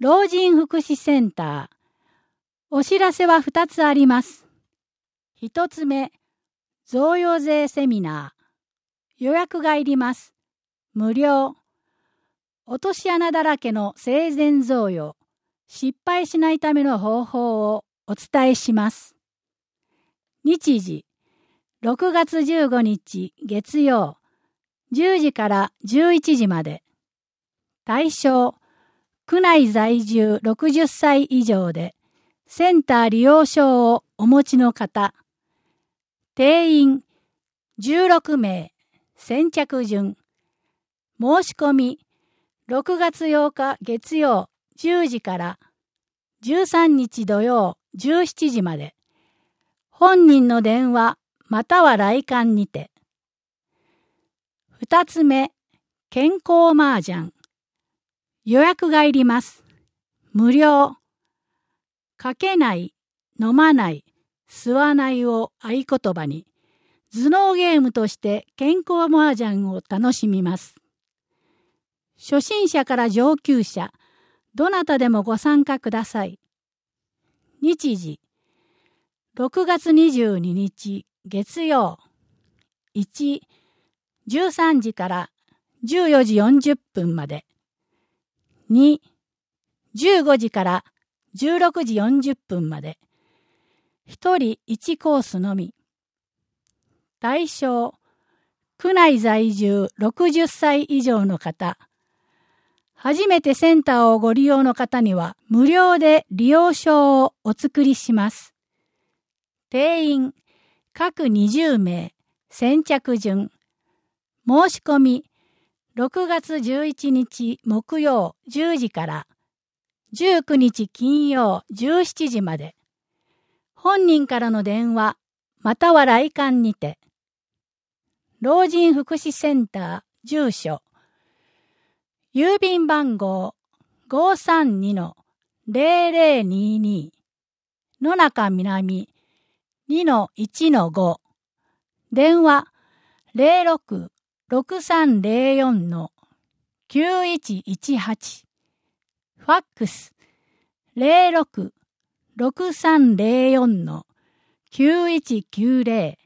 老人福祉センター。お知らせは2つあります。1つ目、贈与税セミナー。予約がいります。無料。落とし穴だらけの生前贈与。失敗しないための方法をお伝えします。日時、6月15日月曜、10時から11時まで。対象、区内在住60歳以上で、センター利用証をお持ちの方。定員16名、先着順。申し込み、6月8日月曜10時から13日土曜17時まで。本人の電話または来館にて。2つ目、健康麻雀。予約がいります。無料。かけない、飲まない、吸わないを合言葉に、頭脳ゲームとして健康麻雀を楽しみます。初心者から上級者、どなたでもご参加ください。日時、6月22日月曜、1、13時から14時40分まで。2、15時から16時40分まで。1人1コースのみ。対象、区内在住60歳以上の方。初めてセンターをご利用の方には無料で利用証をお作りします。定員、各20名、先着順。申し込み、6月11日木曜10時から19日金曜17時まで。本人からの電話、または来館にて。老人福祉センター住所。郵便番号 532-0022 野中南 2-1-5 電話 06-6304-9118 ファックス 06-6304-9190